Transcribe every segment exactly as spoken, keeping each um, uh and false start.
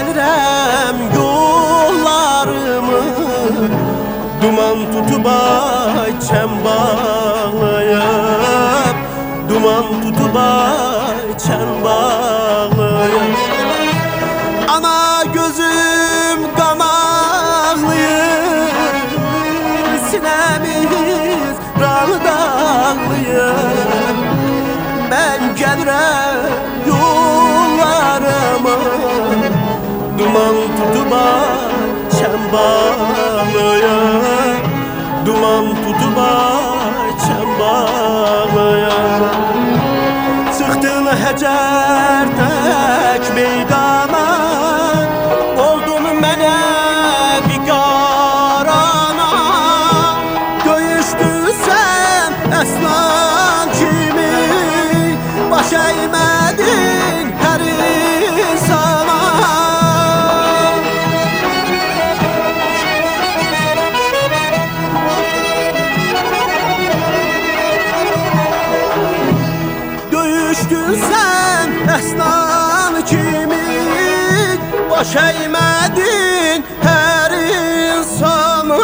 gəlirəm yollarımı, duman tutub ay çəm bağlayıb, duman tutub ay çəm bağlayıb. Ana gözüm qan ağlayır, sinəmiz ranı dağlayır. Mən gəlirəm yollarıma, duman tutub ay çəm bağlayır, duman tutub ay çəm bağlayır. Çıxdın Həcər tək meydana, oldun mənə biqarana. Döyüşdün sən əslan kimi, baş əymədin hər insana. Döyüşdün sən əslan kimi, baş əymədin hər insana.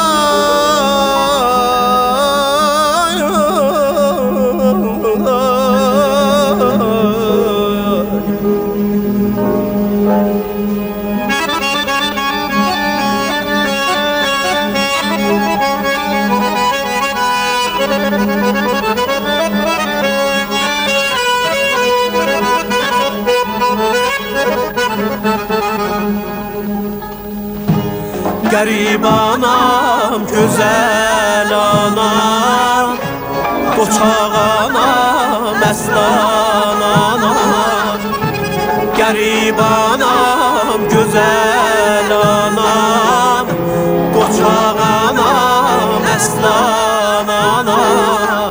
Qərib anam, gözəl anam, qoçaq anam, əslan anam. Qərib anam, gözəl anam, qoçaq anam, əslan anam.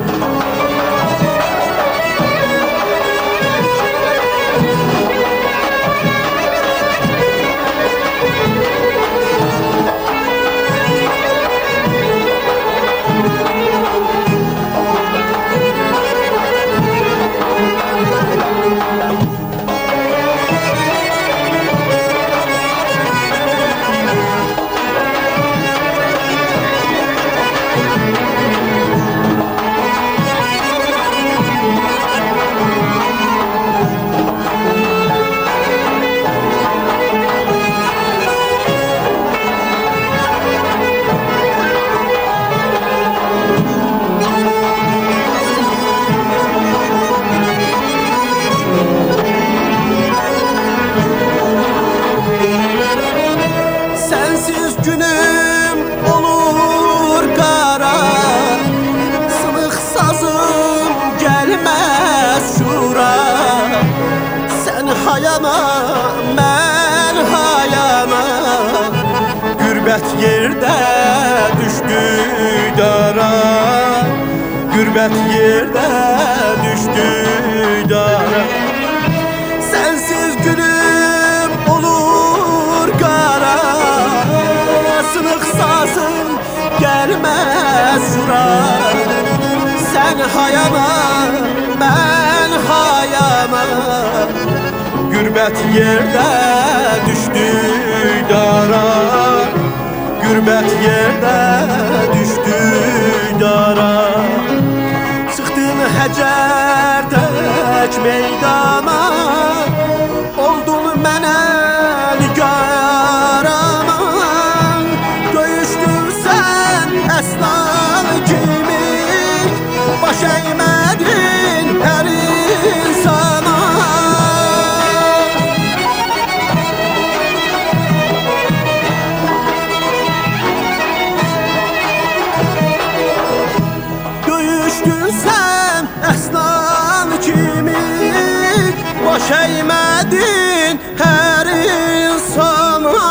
Sensiz günüm olur qara, sınıq sazım gəlməz şura. Sən hayana, mən hayana, gürbət yerdə düşdük dara, gürbət yerdə düşdük dara. Sensiz günüm olur qara, sınıq sazım gəlməz şura. Sən hayana, mən hayana, gürbət yerdə düşdük dara, gürbət yerdə düşdük dara. Çıxdın Həcər tək meydana, oldun mənə nigarana. Döyüşdün sən əslan kimi, baş əymədin hər insana. Döyüşdün sən əslan kimi, baş əymədin hər insana.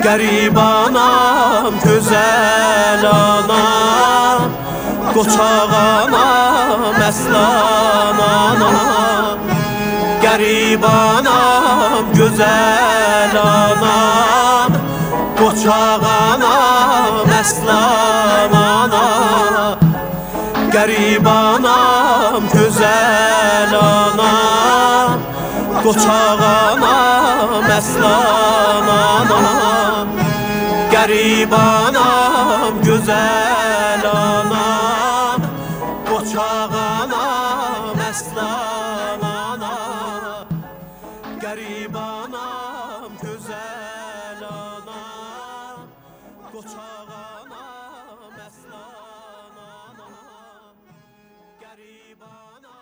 Qərib anam, gözəl anam, qoçaq anam, əslan anam. Qərib anam, gözəl anam, qoçaq anam, əslan anam. Qərib anam, gözəl anam, qoçaq anam, əslan anam. Qərib anam, gözəl anam, qoçaq anam, əslan anam. Qərib anam, gözəl anam, qoçaq anam, əslan anam. Qərib anam.